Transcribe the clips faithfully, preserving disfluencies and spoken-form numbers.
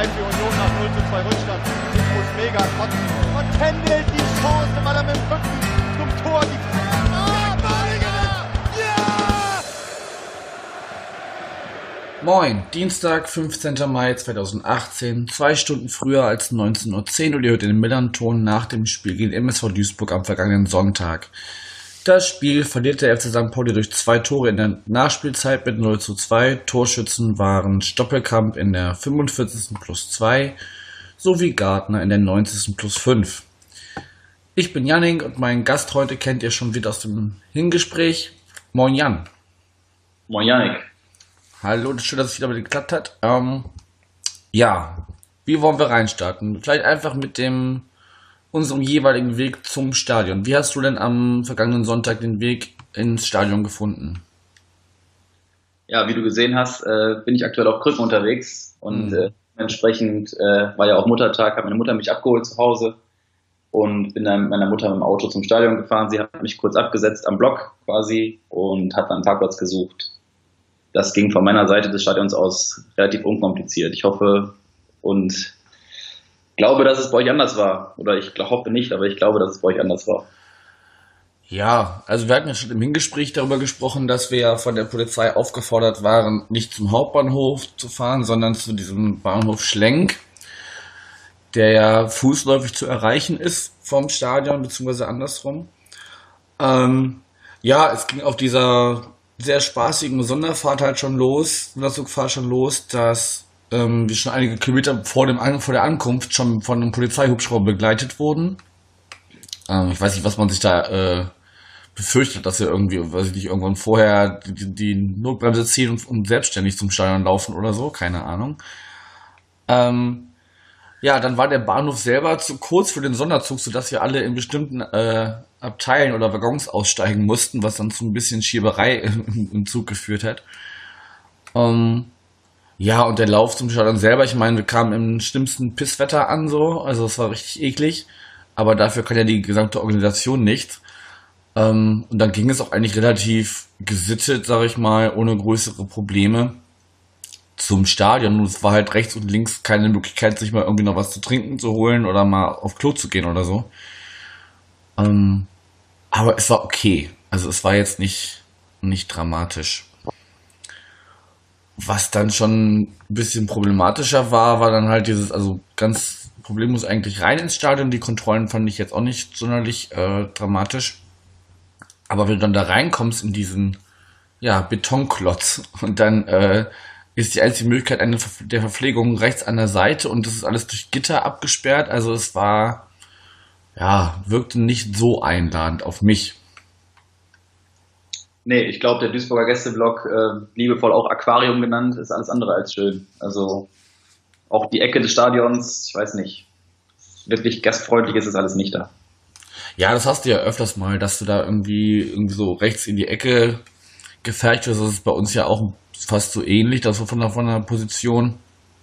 zwei für Union nach null zu zwei Rückstand. Ich muss mega kotzen. Und händelt die Chance, weil er mit dem Rücken zum Tor die... Oh, Barriger! Ja! Moin, Dienstag, fünfzehnter Mai zweitausendachtzehn, zwei Stunden früher als neunzehn Uhr zehn und ihr hört den Millern-Ton nach dem Spiel gegen M S V Duisburg am vergangenen Sonntag. Das Spiel verliert der F C Sankt Pauli durch zwei Tore in der Nachspielzeit mit null zu zwei. Torschützen waren Stoppelkamp in der fünfundvierzigsten plus zwei sowie Gardner in der neunzigsten plus fünf. Ich bin Janning und meinen Gast heute kennt ihr schon wieder aus dem Hingespräch. Moin Jan. Moin Jannik. Hallo, schön, dass es wieder mit geklappt hat. Ähm, ja, wie wollen wir reinstarten? Vielleicht einfach mit dem unserem jeweiligen Weg zum Stadion. Wie hast du denn am vergangenen Sonntag den Weg ins Stadion gefunden? Ja, wie du gesehen hast, äh, bin ich aktuell auf Krücken unterwegs und Mhm. äh, entsprechend äh, war ja auch Muttertag, hat meine Mutter mich abgeholt zu Hause und bin dann mit meiner Mutter mit dem Auto zum Stadion gefahren. Sie hat mich kurz abgesetzt am Block quasi und hat dann einen Parkplatz gesucht. Das ging von meiner Seite des Stadions aus relativ unkompliziert. Ich hoffe und glaube, dass es bei euch anders war. Oder ich hoffe nicht, aber ich glaube, dass es bei euch anders war. Ja, also wir hatten ja schon im Hingespräch darüber gesprochen, dass wir ja von der Polizei aufgefordert waren, nicht zum Hauptbahnhof zu fahren, sondern zu diesem Bahnhof Schlenk, der ja fußläufig zu erreichen ist vom Stadion, beziehungsweise andersrum. Ähm, ja, es ging auf dieser sehr spaßigen Sonderfahrt halt schon los, Sonderzugfahrt schon los, dass ähm, wir schon einige Kilometer vor, dem An vor der Ankunft schon von einem Polizeihubschrauber begleitet wurden. Ähm, ich weiß nicht, was man sich da äh, befürchtet, dass wir irgendwie, weiß ich nicht, irgendwann vorher die, die Notbremse ziehen und, und selbstständig zum Stadion laufen oder so, keine Ahnung. Ähm, ja, dann war der Bahnhof selber zu kurz für den Sonderzug, sodass wir alle in bestimmten äh, Abteilen oder Waggons aussteigen mussten, was dann zu ein bisschen Schieberei im, im Zug geführt hat. Ähm, ja, und der Lauf zum Stadion selber, ich meine, wir kamen im schlimmsten Pisswetter an, so, also es war richtig eklig, aber dafür kann ja die gesamte Organisation nichts. Ähm, und dann ging es auch eigentlich relativ gesittet, sag ich mal, ohne größere Probleme zum Stadion. Und es war halt rechts und links keine Möglichkeit, sich mal irgendwie noch was zu trinken zu holen oder mal auf Klo zu gehen oder so. Ähm, aber es war okay. Also es war jetzt nicht, nicht dramatisch. Was dann schon ein bisschen problematischer war, war dann halt dieses, also ganz problemlos eigentlich rein ins Stadion. Die Kontrollen fand ich jetzt auch nicht sonderlich äh, dramatisch. Aber wenn du dann da reinkommst in diesen, ja, Betonklotz und dann äh, ist die einzige Möglichkeit eine Ver- der Verpflegung rechts an der Seite und das ist alles durch Gitter abgesperrt. Also es war, ja, wirkte nicht so einladend auf mich. Nee, ich glaube, der Duisburger Gästeblock, äh, liebevoll auch Aquarium genannt, ist alles andere als schön. Also auch die Ecke des Stadions, ich weiß nicht, wirklich gastfreundlich ist es alles nicht da. Ja, das hast du ja öfters mal, dass du da irgendwie, irgendwie so rechts in die Ecke gefercht wirst. Das ist bei uns ja auch fast so ähnlich, das war von der, von der Position.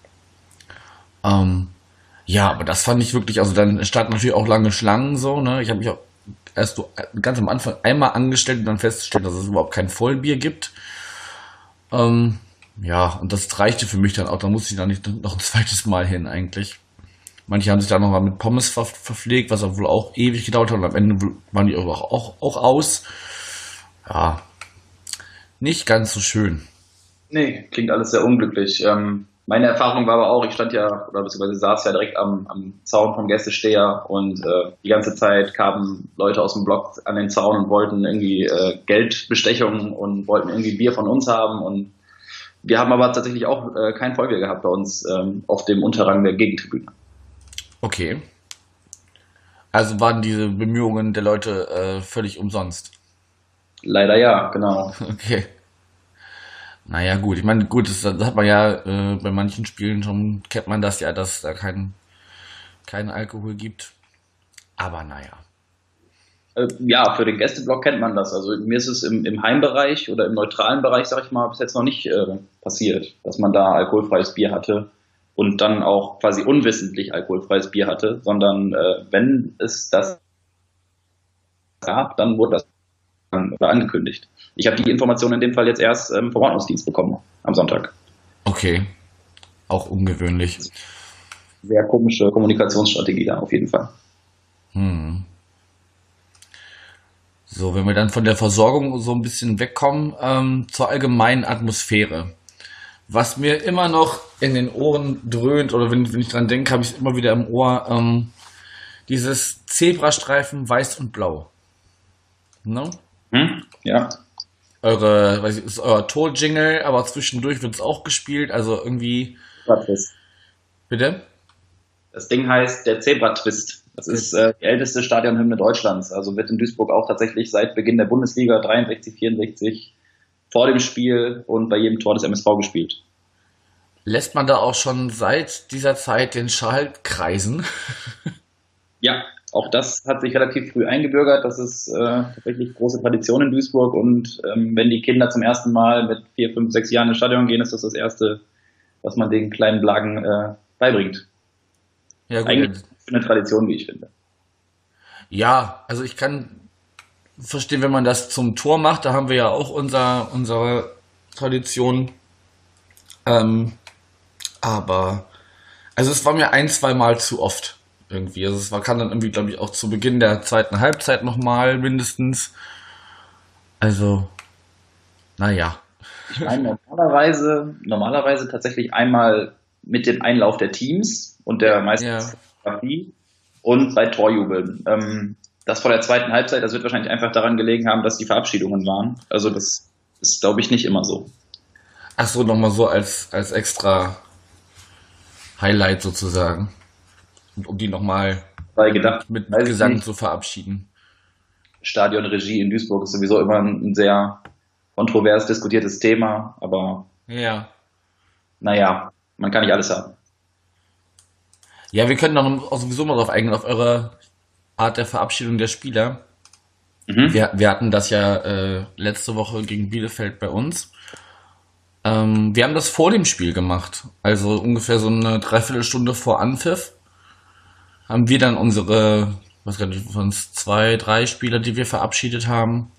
Ähm, ja, aber das fand ich wirklich, also dann standen natürlich auch lange Schlangen so, ne? Ich habe mich auch erst so ganz am Anfang einmal angestellt und dann festgestellt, dass es überhaupt kein Vollbier gibt. Ähm, ja, und das reichte für mich dann auch, da musste ich dann nicht noch ein zweites Mal hin eigentlich. Manche haben sich da noch mal mit Pommes ver verpflegt, was auch wohl auch ewig gedauert hat und am Ende waren die auch, auch, auch aus. Ja, nicht ganz so schön. Nee, klingt alles sehr unglücklich. Ähm, meine Erfahrung war aber auch, ich stand ja, oder beziehungsweise saß ja direkt am, am Zaun vom Gästesteher und äh, die ganze Zeit kamen Leute aus dem Block an den Zaun und wollten irgendwie äh, Geldbestechung und wollten irgendwie Bier von uns haben und wir haben aber tatsächlich auch äh, kein Vollbier gehabt bei uns ähm, auf dem Unterrang der Gegentribüne. Okay. Also waren diese Bemühungen der Leute äh, völlig umsonst. Leider ja, genau. Okay. Naja, gut. Ich meine, gut, das, das hat man ja äh, bei manchen Spielen schon, kennt man das ja, dass da kein, kein Alkohol gibt. Aber naja. Äh, ja, für den Gästeblock kennt man das. Also mir ist es im, im Heimbereich oder im neutralen Bereich, sag ich mal, bis jetzt noch nicht äh, passiert, dass man da alkoholfreies Bier hatte und dann auch quasi unwissentlich alkoholfreies Bier hatte, sondern äh, wenn es das gab, dann wurde das an- oder angekündigt. Ich habe die Information in dem Fall jetzt erst ähm, vom Ordnungsdienst bekommen am Sonntag. Okay. Auch ungewöhnlich. sehr komische Kommunikationsstrategie da auf jeden Fall. Hm. So, wenn wir dann von der Versorgung so ein bisschen wegkommen, ähm, zur allgemeinen Atmosphäre. Was mir immer noch in den Ohren dröhnt, oder wenn, wenn ich dran denke, habe ich es immer wieder im Ohr, ähm, dieses Zebrastreifen weiß und blau. Ne? Hm? Ja. Eure, weiß ich, ist euer Tor-Jingle, aber zwischendurch wird es auch gespielt, also irgendwie. Zebra-Twist. Bitte? Das Ding heißt der Zebra-Twist. Das ist äh, die älteste Stadionhymne Deutschlands. Also wird in Duisburg auch tatsächlich seit Beginn der Bundesliga dreiundsechzig, vierundsechzig vor dem Spiel und bei jedem Tor des M S V gespielt. Lässt man da auch schon seit dieser Zeit den Schal kreisen? Ja, auch das hat sich relativ früh eingebürgert. Das ist äh, tatsächlich große Tradition in Duisburg. Und ähm, wenn die Kinder zum ersten Mal mit vier, fünf, sechs Jahren ins Stadion gehen, ist das das Erste, was man den kleinen Blagen äh, beibringt. Ja, gut. Eigentlich eine Tradition, wie ich finde. Ja, also ich kann verstehen, wenn man das zum Tor macht, da haben wir ja auch unser, unsere Tradition. Ähm, aber, also es war mir ein, zwei Mal zu oft irgendwie. Also es war, kam dann irgendwie, glaube ich, auch zu Beginn der zweiten Halbzeit nochmal mindestens. Also, naja. Ich meine, normalerweise, normalerweise tatsächlich einmal mit dem Einlauf der Teams und der meistens Fotografie und bei Torjubeln. Ähm, das vor der zweiten Halbzeit, das wird wahrscheinlich einfach daran gelegen haben, dass die Verabschiedungen waren. Also das ist, glaube ich, nicht immer so. Ach so, nochmal so als, als extra Highlight sozusagen. Und um die nochmal mit Gesang nicht zu verabschieden. Stadionregie in Duisburg ist sowieso immer ein sehr kontrovers diskutiertes Thema, aber ja. Naja, man kann nicht alles haben. Ja, wir können auch sowieso mal drauf eingehen, auf eure Art der Verabschiedung der Spieler. Mhm. Wir, wir hatten das ja äh, letzte Woche gegen Bielefeld bei uns. Ähm, wir haben das vor dem Spiel gemacht, also ungefähr so eine Dreiviertelstunde vor Anpfiff haben wir dann unsere, was gar nicht, von uns zwei, drei Spieler, die wir verabschiedet haben,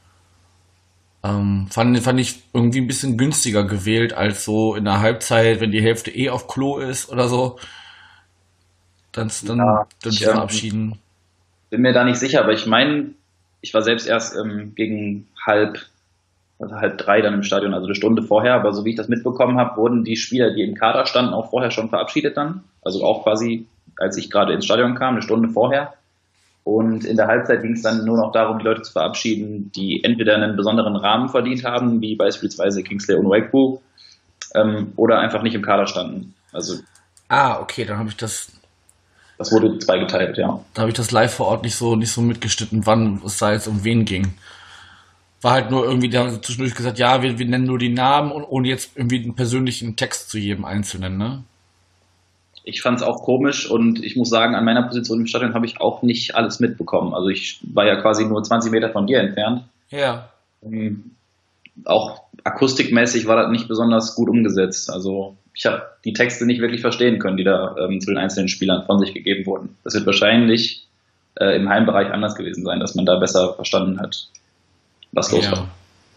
ähm, fand, fand ich irgendwie ein bisschen günstiger gewählt als so in der Halbzeit, wenn die Hälfte eh auf Klo ist oder so, dann, dann, ja, dann ich, verabschieden. Bin mir da nicht sicher, aber ich meine, ich war selbst erst ähm, gegen halb also halb drei dann im Stadion, also eine Stunde vorher, aber so wie ich das mitbekommen habe, wurden die Spieler, die im Kader standen, auch vorher schon verabschiedet dann, also auch quasi, als ich gerade ins Stadion kam, eine Stunde vorher. Und in der Halbzeit ging es dann nur noch darum, die Leute zu verabschieden, die entweder einen besonderen Rahmen verdient haben, wie beispielsweise Kingsley Onuekwu, ähm, oder einfach nicht im Kader standen. Also ah, okay, dann habe ich das. Das wurde zweigeteilt, ja. Da habe ich das live vor Ort nicht so nicht so mitgeschnitten, wann es da jetzt um wen ging. War halt nur irgendwie, da haben sie zwischendurch gesagt, ja, wir, wir nennen nur die Namen und ohne jetzt irgendwie einen persönlichen Text zu jedem Einzelnen, ne? Ich fand es auch komisch und ich muss sagen, an meiner Position im Stadion habe ich auch nicht alles mitbekommen. Also ich war ja quasi nur zwanzig Meter von dir entfernt. Ja. Ähm, auch akustikmäßig war das nicht besonders gut umgesetzt. Also ich habe die Texte nicht wirklich verstehen können, die da ähm, zu den einzelnen Spielern von sich gegeben wurden. Das wird wahrscheinlich äh, im Heimbereich anders gewesen sein, dass man da besser verstanden hat, was los ja. war.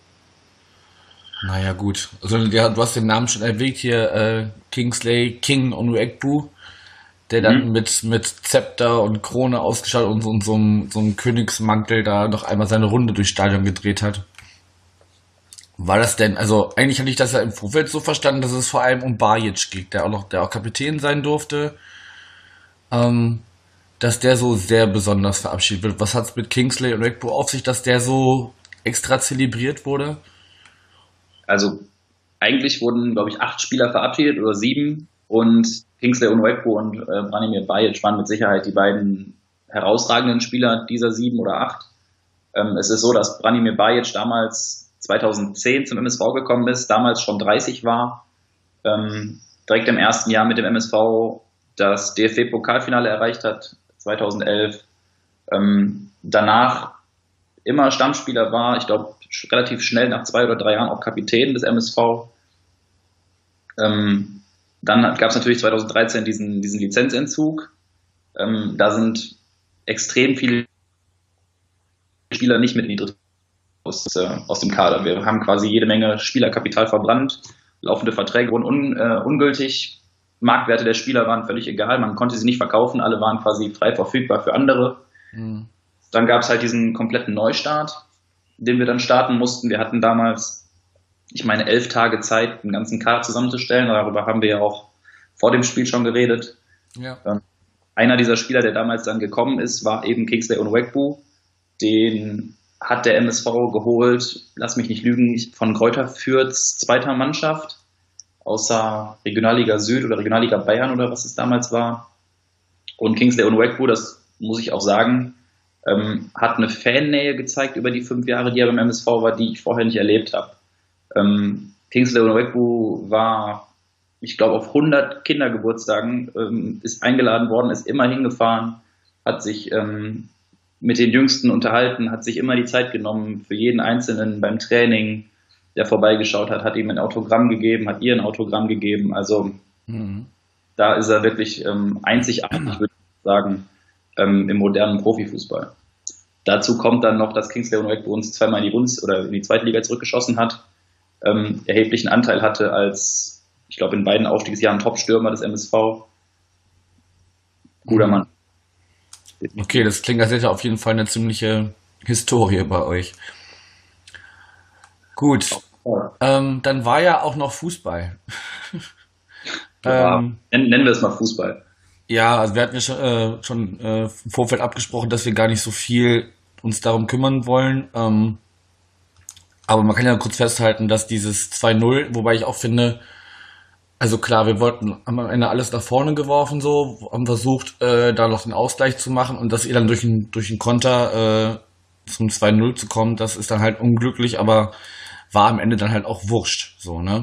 Naja, gut. Also, ja, du hast den Namen schon erwähnt hier, äh, Kingsley King Onuekwu, der dann mhm. mit, mit Zepter und Krone ausgestattet und so, und so, einem, so einem Königsmantel da noch einmal seine Runde durchs Stadion gedreht hat. War das denn, also eigentlich hatte ich das ja im Vorfeld so verstanden, dass es vor allem um Bajic geht, der auch noch, der auch Kapitän sein durfte, ähm, dass der so sehr besonders verabschiedet wird. Was hat's mit Kingsley Onuekwu auf sich, dass der so extra zelebriert wurde? Also eigentlich wurden, glaube ich, acht Spieler verabschiedet oder sieben und Kingsley Onuekwu und äh, Branimir Bajic waren mit Sicherheit die beiden herausragenden Spieler dieser sieben oder acht. Ähm, es ist so, dass Branimir Bajic damals zweitausendzehn zum M S V gekommen ist, damals schon dreißig war, ähm, direkt im ersten Jahr mit dem M S V das D F B-Pokalfinale erreicht hat, zweitausendelf. Ähm, danach immer Stammspieler war, ich glaube relativ schnell nach zwei oder drei Jahren auch Kapitän des M S V. Ähm, dann gab es natürlich zweitausenddreizehn diesen, diesen Lizenzentzug. Ähm, da sind extrem viele Spieler nicht mit in die dritte aus, äh, aus dem Kader. Wir haben quasi jede Menge Spielerkapital verbrannt, laufende Verträge wurden un, äh, ungültig Marktwerte der Spieler waren völlig egal, man konnte sie nicht verkaufen, alle waren quasi frei verfügbar für andere. Mhm. Dann gab es halt diesen kompletten Neustart, den wir dann starten mussten. Wir hatten damals, ich meine, elf Tage Zeit, den ganzen Kader zusammenzustellen. Darüber haben wir ja auch vor dem Spiel schon geredet. Ja. Ähm, einer dieser Spieler, der damals dann gekommen ist, war eben Kingsley Onwegbu. Den hat der M S V geholt, lass mich nicht lügen, von Greuther Fürths zweiter Mannschaft, außer Regionalliga Süd oder Regionalliga Bayern oder was es damals war. Und Kingsley Onwegbu, das muss ich auch sagen, ähm, hat eine Fannähe gezeigt über die fünf Jahre, die er beim M S V war, die ich vorher nicht erlebt habe. Ähm, Kingsley Onwegbu war, ich glaube, auf hundert Kindergeburtstagen, ähm, ist eingeladen worden, ist immer hingefahren, hat sich ähm, mit den Jüngsten unterhalten, hat sich immer die Zeit genommen für jeden Einzelnen beim Training, der vorbeigeschaut hat, hat ihm ein Autogramm gegeben, hat ihr ein Autogramm gegeben. Also mhm. da ist er wirklich ähm, einzigartig, würde ich sagen, ähm, im modernen Profifußball. Dazu kommt dann noch, dass Kingsley Onwegbu uns zweimal in die Bundes- oder in die zweite Liga zurückgeschossen hat, ähm, erheblichen Anteil hatte als, ich glaube, in beiden Aufstiegsjahren Top-Stürmer des M S V. Guter Mann. Okay, das klingt, als hätte auf jeden Fall eine ziemliche Historie bei euch. Gut, ja. ähm, dann war ja auch noch Fußball. Ja, ähm, nennen wir es mal Fußball. Ja, also wir hatten ja schon, äh, schon äh, im Vorfeld abgesprochen, dass wir gar nicht so viel uns darum kümmern wollen. Ähm, aber man kann ja kurz festhalten, dass dieses zwei null, wobei ich auch finde, also klar, wir wollten, haben am Ende alles nach vorne geworfen, so, haben versucht, äh, da noch den Ausgleich zu machen und dass ihr dann durch einen durch einen Konter äh, zum zwei null zu kommen, das ist dann halt unglücklich, aber war am Ende dann halt auch wurscht, so, ne?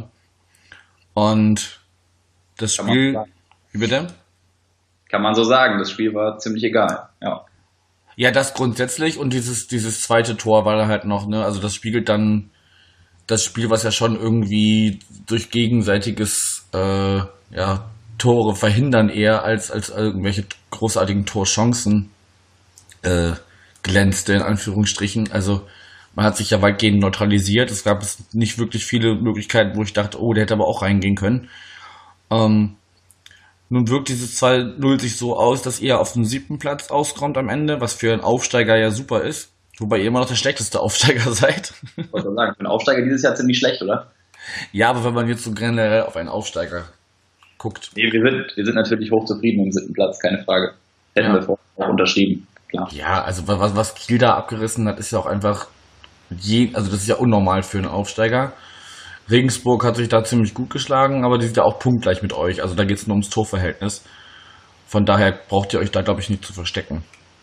Und das Spiel, wie bitte? Kann man so sagen, das Spiel war ziemlich egal, ja. Ja, das grundsätzlich und dieses dieses zweite Tor war da halt noch, ne, also das spiegelt dann das Spiel, was ja schon irgendwie durch gegenseitiges äh, ja, Tore verhindern eher als als irgendwelche großartigen Torchancen äh, glänzte, in Anführungsstrichen. Also man hat sich ja weitgehend neutralisiert. Es gab es nicht wirklich viele Möglichkeiten, wo ich dachte, oh, der hätte aber auch reingehen können. Ähm, nun wirkt dieses zwei null sich so aus, dass ihr auf dem siebten Platz auskommt am Ende, was für einen Aufsteiger ja super ist. Wobei ihr immer noch der schlechteste Aufsteiger seid. Ich wollte sagen, für einen Aufsteiger dieses Jahr ziemlich schlecht, oder? Ja, aber wenn man jetzt so generell auf einen Aufsteiger guckt. Nee, wir sind, wir sind natürlich hochzufrieden mit dem siebten Platz, keine Frage. Hätten ja. wir vorher auch unterschrieben, klar. Ja, also was, was Kiel da abgerissen hat, ist ja auch einfach, je, also das ist ja unnormal für einen Aufsteiger. Regensburg hat sich da ziemlich gut geschlagen, aber die sind ja auch punktgleich mit euch. Also da geht es nur ums Torverhältnis. Von daher braucht ihr euch da, glaube ich, nicht zu verstecken.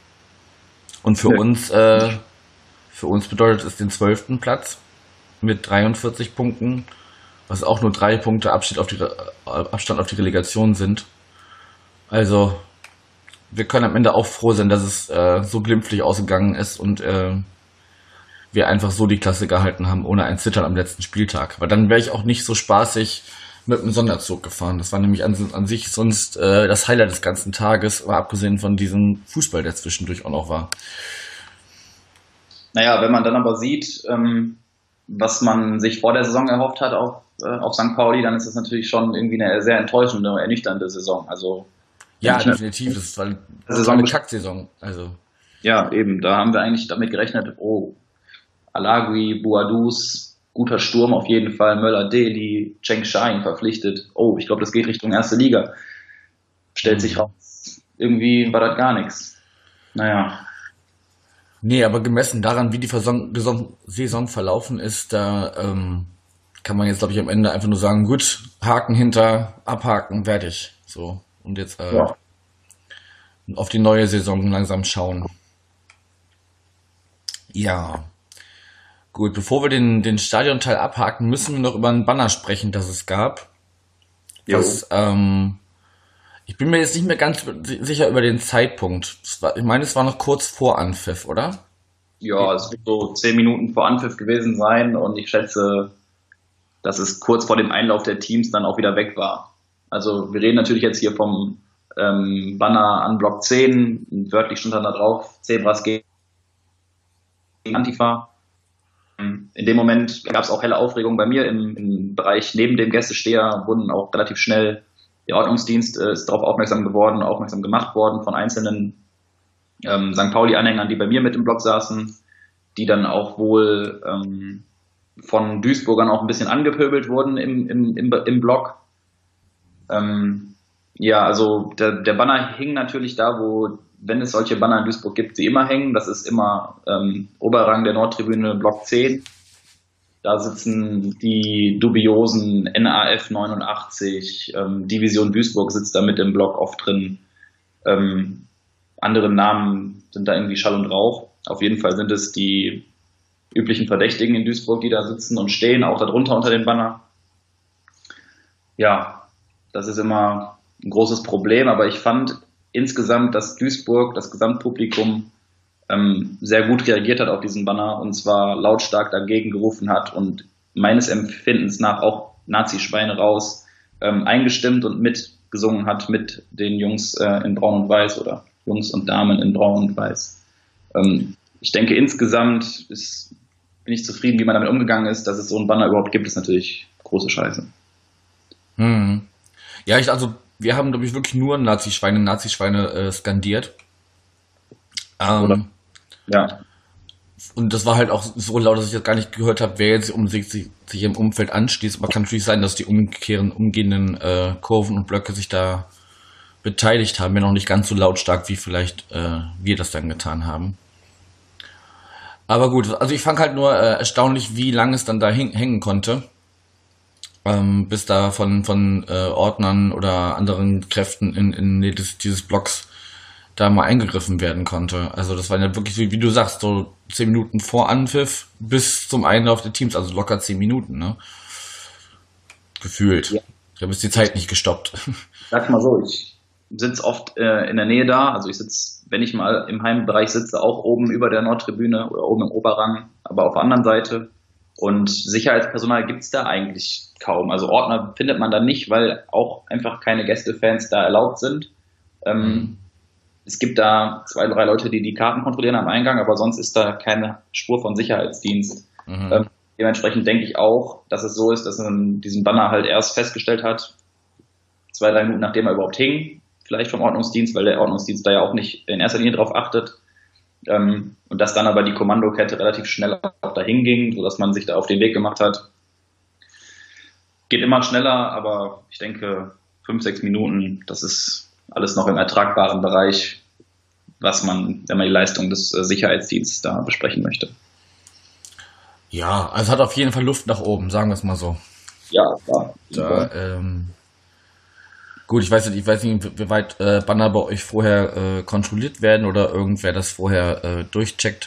Und für ja. uns, äh, für uns bedeutet es den zwölften Platz mit dreiundvierzig Punkten, was auch nur drei Punkte Abstand auf die, äh, Abstand auf die Relegation sind. Also wir können am Ende auch froh sein, dass es äh, so glimpflich ausgegangen ist und äh, wir einfach so die Klasse gehalten haben, ohne ein Zittern am letzten Spieltag. Weil dann wäre ich auch nicht so spaßig mit einem Sonderzug gefahren. Das war nämlich an, an sich sonst äh, das Highlight des ganzen Tages, aber abgesehen von diesem Fußball, der zwischendurch auch noch war. Naja, wenn man dann aber sieht, ähm, was man sich vor der Saison erhofft hat auf, äh, auf Sankt Pauli, dann ist das natürlich schon irgendwie eine sehr enttäuschende, ernüchternde Saison. Also ja, definitiv. Das war eine Kacksaison. Also ja, eben. Da haben wir eigentlich damit gerechnet, oh, Alagui, Bouadouz, guter Sturm auf jeden Fall, Möller-Deli, Cenk Şahin verpflichtet. Oh, ich glaube, das geht Richtung erste Liga. Stellt sich raus. Irgendwie war das gar nichts. Naja. Nee, aber gemessen daran, wie die Saison, Saison verlaufen ist, da ähm, kann man jetzt, glaube ich, am Ende einfach nur sagen, gut, Haken hinter, abhaken, fertig. So, und jetzt äh, ja. auf die neue Saison langsam schauen. Ja. Gut, bevor wir den, den Stadionteil abhaken, müssen wir noch über einen Banner sprechen, das es gab. Das, ähm, ich bin mir jetzt nicht mehr ganz sicher über den Zeitpunkt. War, ich meine, es war noch kurz vor Anpfiff, oder? Ja, es wird so zehn Minuten vor Anpfiff gewesen sein und ich schätze, dass es kurz vor dem Einlauf der Teams dann auch wieder weg war. Also wir reden natürlich jetzt hier vom ähm, Banner an Block zehn, wörtlich stand dann da drauf, Zebras gegen Antifa. In dem Moment gab es auch helle Aufregung bei mir im, im Bereich neben dem Gästesteher, wurden auch relativ schnell der Ordnungsdienst äh, ist darauf aufmerksam geworden, aufmerksam gemacht worden von einzelnen ähm, Sankt Pauli-Anhängern, die bei mir mit im Block saßen, die dann auch wohl ähm, von Duisburgern auch ein bisschen angepöbelt wurden im, im, im, im Block. Ähm, ja, also der, der Banner hing natürlich da, wo, wenn es solche Banner in Duisburg gibt, sie immer hängen. Das ist immer ähm, Oberrang der Nordtribüne, Block zehn. Da sitzen die dubiosen N A F neunundachtzig, ähm, Division Duisburg sitzt da mit im Block oft drin. Ähm, andere Namen sind da irgendwie Schall und Rauch. Auf jeden Fall sind es die üblichen Verdächtigen in Duisburg, die da sitzen und stehen, auch darunter unter dem Banner. Ja, das ist immer ein großes Problem, aber ich fand insgesamt, dass Duisburg, das Gesamtpublikum, ähm, sehr gut reagiert hat auf diesen Banner und zwar lautstark dagegen gerufen hat und meines Empfindens nach auch Nazi-Schweine raus ähm, eingestimmt und mitgesungen hat mit den Jungs äh, in Braun und Weiß oder Jungs und Damen in Braun und Weiß. Ähm, ich denke, insgesamt ist, bin ich zufrieden, wie man damit umgegangen ist. Dass es so einen Banner überhaupt gibt, ist natürlich große Scheiße. Hm. Ja, ich, also, wir haben, glaube ich, wirklich nur Nazi-Schweine, Nazi-Schweine äh, skandiert. Ähm, Oder? Ja. Und das war halt auch so laut, dass ich das gar nicht gehört habe, wer jetzt um sich, sich, sich im Umfeld anschließt. Aber kann natürlich sein, dass die umkehren, umgehenden äh, Kurven und Blöcke sich da beteiligt haben, wenn auch nicht ganz so lautstark, wie vielleicht äh, wir das dann getan haben. Aber gut, also ich fand halt nur äh, erstaunlich, wie lange es dann da hing, hängen konnte, ähm, bis da von von äh, Ordnern oder anderen Kräften in, in dieses, dieses Blocks da mal eingegriffen werden konnte. Also das war ja wirklich, wie, wie du sagst, so zehn Minuten vor Anpfiff bis zum Einlauf der Teams, also locker zehn Minuten, ne? Gefühlt. Ja. Ich habe jetzt die Zeit nicht gestoppt. Sag mal so, ich sitze oft äh, in der Nähe da, also ich sitze, wenn ich mal im Heimbereich sitze, auch oben über der Nordtribüne oder oben im Oberrang, aber auf der anderen Seite. Und Sicherheitspersonal gibt's da eigentlich kaum. Also Ordner findet man da nicht, weil auch einfach keine Gästefans da erlaubt sind. Ähm, mhm. Es gibt da zwei, drei Leute, die die Karten kontrollieren am Eingang, aber sonst ist da keine Spur von Sicherheitsdienst. Mhm. Ähm, dementsprechend denke ich auch, dass es so ist, dass man diesen Banner halt erst festgestellt hat, zwei, drei Minuten nachdem er überhaupt hing, vielleicht vom Ordnungsdienst, weil der Ordnungsdienst da ja auch nicht in erster Linie drauf achtet. Ähm, und dass dann aber die Kommandokette relativ schnell auch dahin ging, sodass man sich da auf den Weg gemacht hat. Geht immer schneller, aber ich denke, fünf, sechs Minuten, das ist alles noch im ertragbaren Bereich, was man, wenn man die Leistung des äh, Sicherheitsdienstes da besprechen möchte. Ja, also hat auf jeden Fall Luft nach oben, sagen wir es mal so. Ja, klar. Da, ähm, gut, ich weiß nicht, ich weiß nicht, wie weit äh, Banner bei euch vorher äh, kontrolliert werden oder irgendwer das vorher äh, durchcheckt.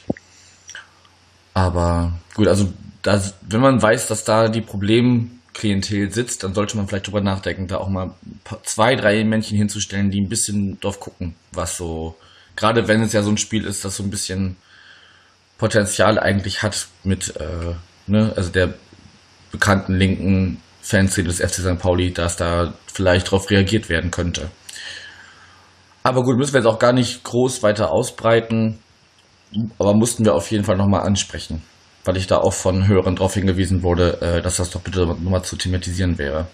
Aber gut, also das, wenn man weiß, dass da die Problemklientel sitzt, dann sollte man vielleicht drüber nachdenken, da auch mal zwei, drei Männchen hinzustellen, die ein bisschen drauf gucken, was so, gerade wenn es ja so ein Spiel ist, das so ein bisschen Potenzial eigentlich hat mit, äh, ne, also der bekannten linken Fanszene des F C Sankt Pauli, dass da vielleicht drauf reagiert werden könnte. Aber gut, müssen wir jetzt auch gar nicht groß weiter ausbreiten, aber mussten wir auf jeden Fall nochmal ansprechen, weil ich da auch von Hörern darauf hingewiesen wurde, äh, dass das doch bitte nochmal zu thematisieren wäre.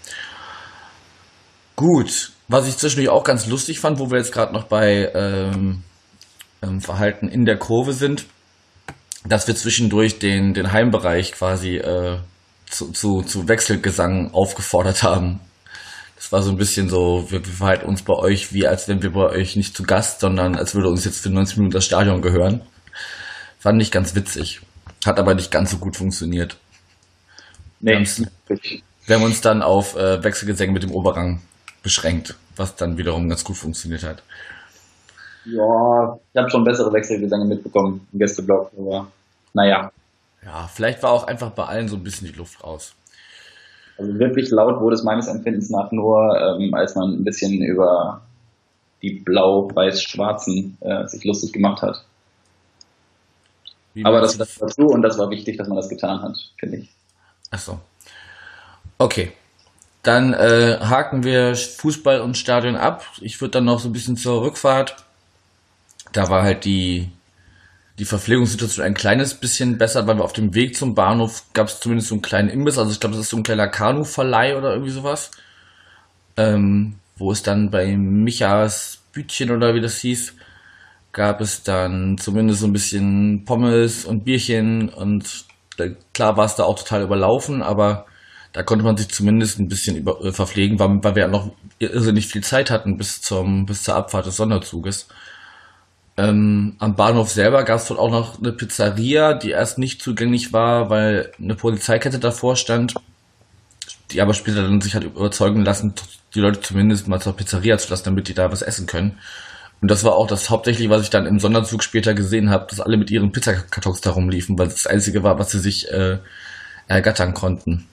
Gut, was ich zwischendurch auch ganz lustig fand, wo wir jetzt gerade noch bei ähm, ähm, Verhalten in der Kurve sind, dass wir zwischendurch den, den Heimbereich quasi äh, zu, zu, zu Wechselgesang aufgefordert haben. Das war so ein bisschen so, wir, wir verhalten uns bei euch wie, als wären wir bei euch nicht zu Gast, sondern als würde uns jetzt für neunzig Minuten das Stadion gehören. Fand ich ganz witzig. Hat aber nicht ganz so gut funktioniert. Nee. Wir, haben's, wir haben uns dann auf äh, Wechselgesänge mit dem Oberrang beschränkt, was dann wiederum ganz gut funktioniert hat. Ja, ich habe schon bessere Wechselgesänge mitbekommen im Gästeblock, aber naja. Ja, vielleicht war auch einfach bei allen so ein bisschen die Luft raus. Also wirklich laut wurde es meines Empfindens nach nur, ähm, als man ein bisschen über die blau-weiß-schwarzen äh, sich lustig gemacht hat. Wie aber das, das war so und das war wichtig, dass man das getan hat, finde ich. Ach so. Okay. Dann äh, haken wir Fußball und Stadion ab. Ich würde dann noch so ein bisschen zur Rückfahrt. Da war halt die, die Verpflegungssituation ein kleines bisschen besser, weil wir auf dem Weg zum Bahnhof gab es zumindest so einen kleinen Imbiss. Also ich glaube, das ist so ein kleiner Kanuverleih oder irgendwie sowas. Ähm, wo es dann bei Michas Bütchen oder wie das hieß, gab es dann zumindest so ein bisschen Pommes und Bierchen und äh, klar war es da auch total überlaufen, aber da konnte man sich zumindest ein bisschen über, äh, verpflegen, weil, weil wir ja noch irrsinnig viel Zeit hatten bis zum bis zur Abfahrt des Sonderzuges. Ähm, am Bahnhof selber gab es dort auch noch eine Pizzeria, die erst nicht zugänglich war, weil eine Polizeikette davor stand, die aber später dann sich hat überzeugen lassen, die Leute zumindest mal zur Pizzeria zu lassen, damit die da was essen können. Und das war auch das hauptsächlich, was ich dann im Sonderzug später gesehen habe, dass alle mit ihren Pizzakartons da rumliefen, weil das das Einzige war, was sie sich äh, ergattern konnten.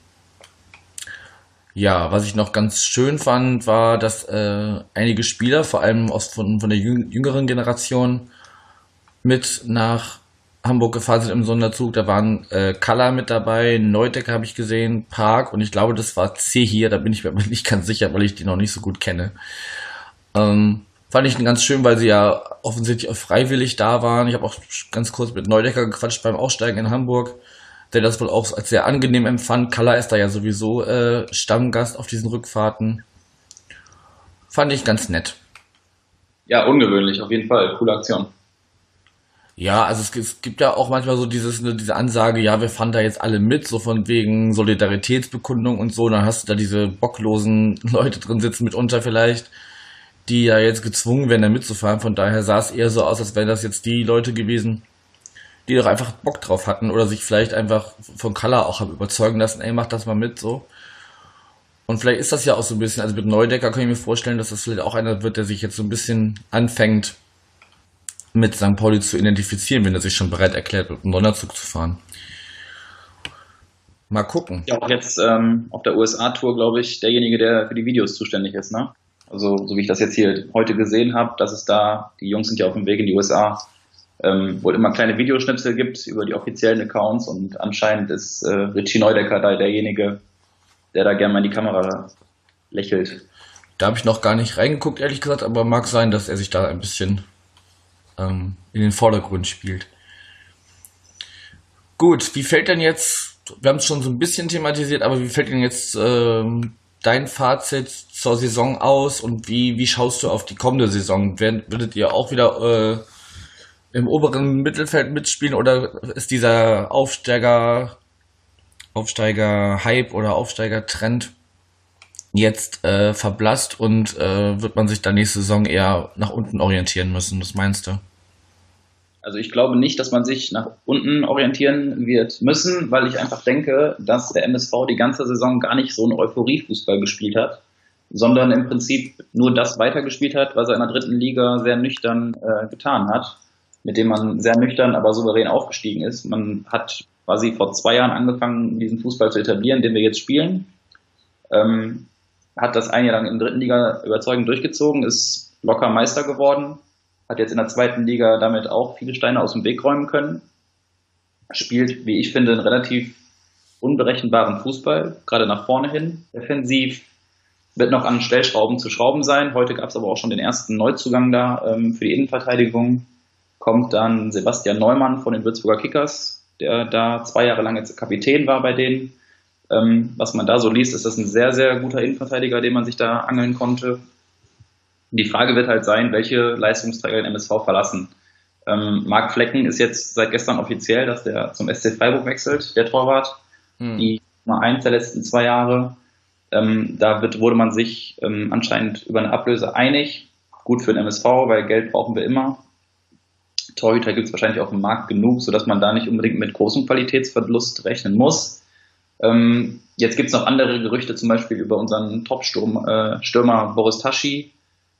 Ja, was ich noch ganz schön fand, war, dass äh, einige Spieler, vor allem aus von, von der jüng- jüngeren Generation, mit nach Hamburg gefahren sind im Sonderzug. Da waren äh, Kalla mit dabei, Neudecker habe ich gesehen, Park und ich glaube, das war C hier, da bin ich mir aber nicht ganz sicher, weil ich die noch nicht so gut kenne. Ähm, fand ich ganz schön, weil sie ja offensichtlich auch freiwillig da waren. Ich habe auch ganz kurz mit Neudecker gequatscht beim Aussteigen in Hamburg, der das wohl auch als sehr angenehm empfand. Kalla ist da ja sowieso äh, Stammgast auf diesen Rückfahrten. Fand ich ganz nett. Ja, ungewöhnlich, auf jeden Fall. Coole Aktion. Ja, also es, es gibt ja auch manchmal so dieses, ne, diese Ansage, ja, wir fahren da jetzt alle mit, so von wegen Solidaritätsbekundung und so. Dann hast du da diese bocklosen Leute drin sitzen mitunter vielleicht, die ja jetzt gezwungen werden, da mitzufahren. Von daher sah es eher so aus, als wären das jetzt die Leute gewesen, die doch einfach Bock drauf hatten oder sich vielleicht einfach von Kalla auch haben überzeugen lassen, ey, mach das mal mit, so. Und vielleicht ist das ja auch so ein bisschen, also mit Neudecker kann ich mir vorstellen, dass das vielleicht auch einer wird, der sich jetzt so ein bisschen anfängt, mit Sankt Pauli zu identifizieren, wenn er sich schon bereit erklärt, mit dem Sonderzug zu fahren. Mal gucken. Ja, auch jetzt ähm, auf der U S A-Tour, glaube ich, derjenige, der für die Videos zuständig ist, ne? Also, so wie ich das jetzt hier heute gesehen habe, dass es da, die Jungs sind ja auf dem Weg in die U S A, ähm, wo immer kleine Videoschnipsel gibt über die offiziellen Accounts und anscheinend ist äh, Richie Neudecker da derjenige, der da gerne mal in die Kamera lächelt. Da habe ich noch gar nicht reingeguckt, ehrlich gesagt, aber mag sein, dass er sich da ein bisschen ähm, in den Vordergrund spielt. Gut, wie fällt denn jetzt, wir haben es schon so ein bisschen thematisiert, aber wie fällt denn jetzt ähm, dein Fazit zur Saison aus und wie, wie schaust du auf die kommende Saison? Werdet, würdet ihr auch wieder äh, im oberen Mittelfeld mitspielen oder ist dieser Aufsteiger, Aufsteiger-Hype oder Aufsteiger-Trend jetzt äh, verblasst und äh, wird man sich dann nächste Saison eher nach unten orientieren müssen? Was meinst du? Also ich glaube nicht, dass man sich nach unten orientieren wird müssen, weil ich einfach denke, dass der M S V die ganze Saison gar nicht so einen Euphorie-Fußball gespielt hat, sondern im Prinzip nur das weitergespielt hat, was er in der dritten Liga sehr nüchtern äh, getan hat, mit dem man sehr nüchtern, aber souverän aufgestiegen ist. Man hat quasi vor zwei Jahren angefangen, diesen Fußball zu etablieren, den wir jetzt spielen. Ähm, hat das ein Jahr lang in der dritten Liga überzeugend durchgezogen, ist locker Meister geworden, hat jetzt in der zweiten Liga damit auch viele Steine aus dem Weg räumen können, spielt, wie ich finde, einen relativ unberechenbaren Fußball, gerade nach vorne hin. Defensiv wird noch an Stellschrauben zu schrauben sein. Heute gab es aber auch schon den ersten Neuzugang da ähm, für die Innenverteidigung. Kommt dann Sebastian Neumann von den Würzburger Kickers, der da zwei Jahre lang jetzt Kapitän war bei denen. Ähm, was man da so liest, ist das ein sehr, sehr guter Innenverteidiger, den man sich da angeln konnte. Die Frage wird halt sein, welche Leistungsträger den M S V verlassen. Ähm, Marc Flecken ist jetzt seit gestern offiziell, dass der zum S C Freiburg wechselt, der Torwart. Hm. Die Nummer eins der letzten zwei Jahre. Ähm, da wird, wurde man sich ähm, anscheinend über eine Ablöse einig. Gut für den M S V, weil Geld brauchen wir immer. Torhüter gibt es wahrscheinlich auf dem Markt genug, sodass man da nicht unbedingt mit großem Qualitätsverlust rechnen muss. Ähm, jetzt gibt es noch andere Gerüchte, zum Beispiel über unseren Top-Stürmer äh, Boris Taschi.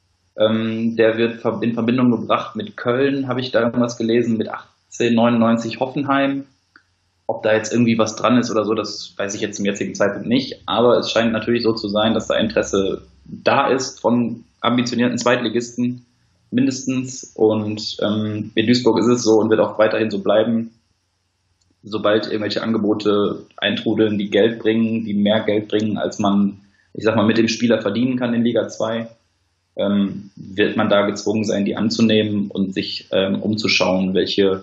Ähm, der wird in Verbindung gebracht mit Köln, habe ich da irgendwas gelesen, mit achtzehnhundertneunundneunzig Hoffenheim. Ob da jetzt irgendwie was dran ist oder so, das weiß ich jetzt zum jetzigen Zeitpunkt nicht. Aber es scheint natürlich so zu sein, dass da Interesse da ist von ambitionierten Zweitligisten mindestens. Und ähm, in Duisburg ist es so und wird auch weiterhin so bleiben. Sobald irgendwelche Angebote eintrudeln, die Geld bringen, die mehr Geld bringen, als man, ich sag mal, mit dem Spieler verdienen kann in Liga zwei, ähm, wird man da gezwungen sein, die anzunehmen und sich ähm, umzuschauen, welche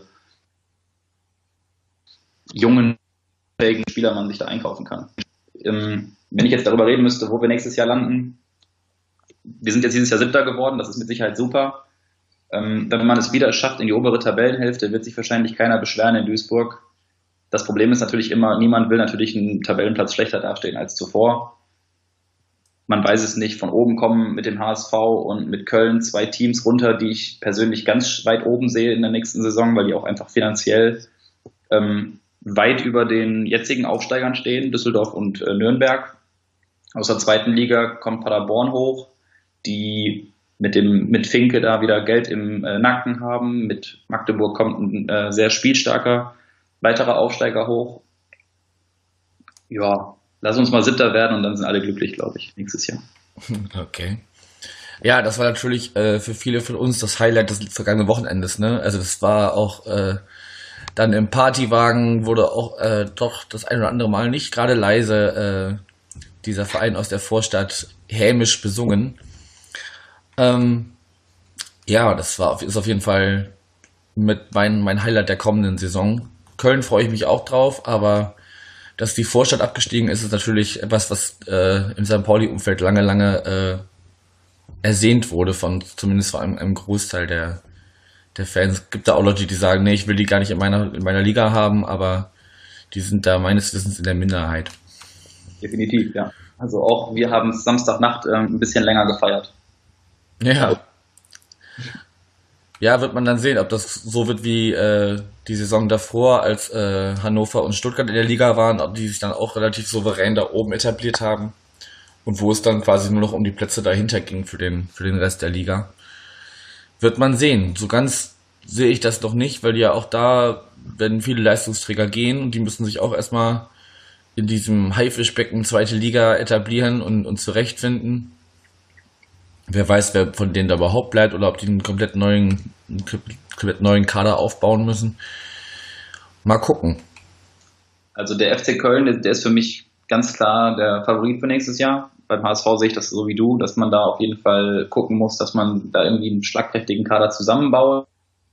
jungen, fähigen Spieler man sich da einkaufen kann. Ähm, wenn ich jetzt darüber reden müsste, wo wir nächstes Jahr landen, wir sind jetzt dieses Jahr Siebter geworden, das ist mit Sicherheit super. Ähm, wenn man es wieder schafft in die obere Tabellenhälfte, wird sich wahrscheinlich keiner beschweren in Duisburg. Das Problem ist natürlich immer, niemand will natürlich einen Tabellenplatz schlechter dastehen als zuvor. Man weiß es nicht, von oben kommen mit dem H S V und mit Köln zwei Teams runter, die ich persönlich ganz weit oben sehe in der nächsten Saison, weil die auch einfach finanziell ähm, weit über den jetzigen Aufsteigern stehen, Düsseldorf und äh, Nürnberg. Aus der zweiten Liga kommt Paderborn hoch, die mit dem mit Finke da wieder Geld im äh, Nacken haben. Mit Magdeburg kommt ein äh, sehr spielstarker weiterer Aufsteiger hoch. Ja, lass uns mal Siebter werden und dann sind alle glücklich, glaube ich, nächstes Jahr. Okay. Ja, das war natürlich äh, für viele von uns das Highlight des vergangenen Wochenendes, ne? Also das war auch äh, dann im Partywagen wurde auch äh, doch das ein oder andere Mal nicht gerade leise äh, dieser Verein aus der Vorstadt hämisch besungen. Ähm, ja, das war auf, ist auf jeden Fall mit mein, mein Highlight der kommenden Saison. Köln freue ich mich auch drauf, aber dass die Vorstadt abgestiegen ist, ist natürlich etwas, was äh, im Sankt Pauli-Umfeld lange, lange äh, ersehnt wurde, von zumindest vor einem, einem Großteil der, der Fans. Es gibt da auch Leute, die sagen, nee, ich will die gar nicht in meiner, in meiner Liga haben, aber die sind da meines Wissens in der Minderheit. Definitiv, ja. Also auch wir haben Samstagnacht äh, ein bisschen länger gefeiert. Ja. Ja, wird man dann sehen, ob das so wird wie äh, die Saison davor, als äh, Hannover und Stuttgart in der Liga waren, ob die sich dann auch relativ souverän da oben etabliert haben und wo es dann quasi nur noch um die Plätze dahinter ging für den, für den Rest der Liga. Wird man sehen. So ganz sehe ich das noch nicht, weil ja auch da werden viele Leistungsträger gehen und die müssen sich auch erstmal in diesem Haifischbecken zweite Liga etablieren und, und zurechtfinden. Wer weiß, wer von denen da überhaupt bleibt oder ob die einen komplett neuen, einen komplett neuen Kader aufbauen müssen. Mal gucken. Also der F C Köln, der ist für mich ganz klar der Favorit für nächstes Jahr. Beim H S V sehe ich das so wie du, dass man da auf jeden Fall gucken muss, dass man da irgendwie einen schlagkräftigen Kader zusammenbaut.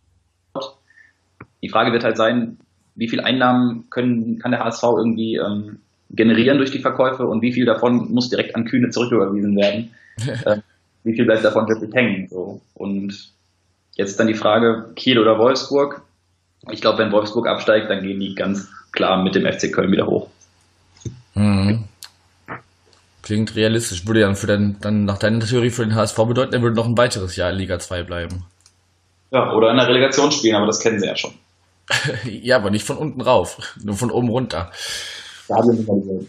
Die Frage wird halt sein, wie viel Einnahmen können, kann der H S V irgendwie ähm, generieren durch die Verkäufe und wie viel davon muss direkt an Kühne zurücküberwiesen werden. äh, wie viel bleibt davon wirklich hängen? So. Und jetzt dann die Frage, Kiel oder Wolfsburg. Ich glaube, wenn Wolfsburg absteigt, dann gehen die ganz klar mit dem F C Köln wieder hoch. Mhm. Klingt realistisch. Würde ja für den, dann nach deiner Theorie für den H S V bedeuten, er würde noch ein weiteres Jahr in Liga zwei bleiben. Ja, oder in der Relegation spielen, aber das kennen sie ja schon. Ja, aber nicht von unten rauf, nur von oben runter. Da haben wir nicht mal gesehen.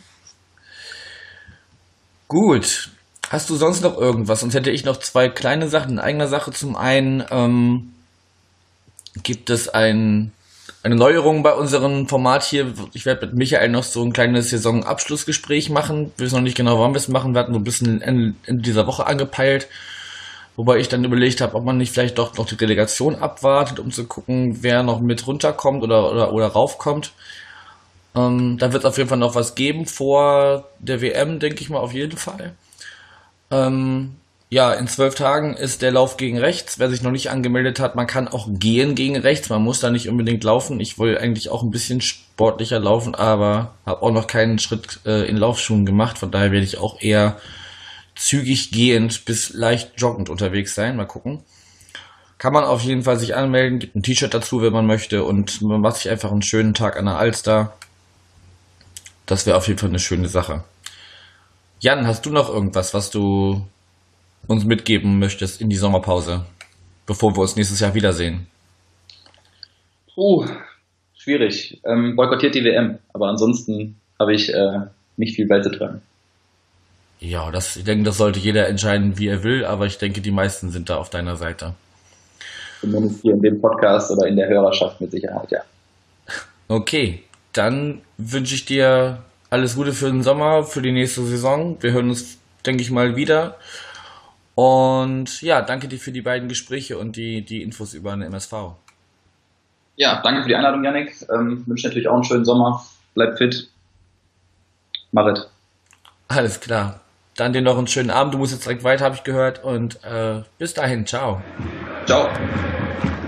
Gut. Hast du sonst noch irgendwas? Sonst hätte ich noch zwei kleine Sachen in eigener Sache. Zum einen ähm, gibt es ein, eine Neuerung bei unserem Format hier. Ich werde mit Michael noch so ein kleines Saisonabschlussgespräch machen. Wir wissen noch nicht genau, wann wir es machen. Wir hatten so ein bisschen Ende, Ende dieser Woche angepeilt. Wobei ich dann überlegt habe, ob man nicht vielleicht doch noch die Relegation abwartet, um zu gucken, wer noch mit runterkommt oder, oder, oder raufkommt. Ähm, da wird es auf jeden Fall noch was geben vor der W M, denke ich mal, auf jeden Fall. Ähm, ja, in zwölf Tagen ist der Lauf gegen rechts. Wer sich noch nicht angemeldet hat, man kann auch gehen gegen rechts. Man muss da nicht unbedingt laufen. Ich will eigentlich auch ein bisschen sportlicher laufen, aber habe auch noch keinen Schritt äh, in Laufschuhen gemacht. Von daher werde ich auch eher zügig gehend bis leicht joggend unterwegs sein. Mal gucken. Kann man auf jeden Fall sich anmelden. Gibt ein T-Shirt dazu, wenn man möchte. Und man macht sich einfach einen schönen Tag an der Alster. Das wäre auf jeden Fall eine schöne Sache. Jan, hast du noch irgendwas, was du uns mitgeben möchtest in die Sommerpause, bevor wir uns nächstes Jahr wiedersehen? Uh, schwierig. Ähm, boykottiert die W M. Aber ansonsten habe ich äh, nicht viel beizutragen. Ja, das, ich denke, das sollte jeder entscheiden, wie er will, aber ich denke, die meisten sind da auf deiner Seite. Zumindest hier in dem Podcast oder in der Hörerschaft mit Sicherheit, ja. Okay, dann wünsche ich dir alles Gute für den Sommer, für die nächste Saison. Wir hören uns, denke ich mal, wieder. Und ja, danke dir für die beiden Gespräche und die, die Infos über den M S V. Ja, danke für die Einladung, Yannick. Ähm, wünsche natürlich auch einen schönen Sommer. Bleib fit. Marit. Alles klar. Dann dir noch einen schönen Abend. Du musst jetzt direkt weiter, habe ich gehört. Und äh, bis dahin. Ciao. Ciao.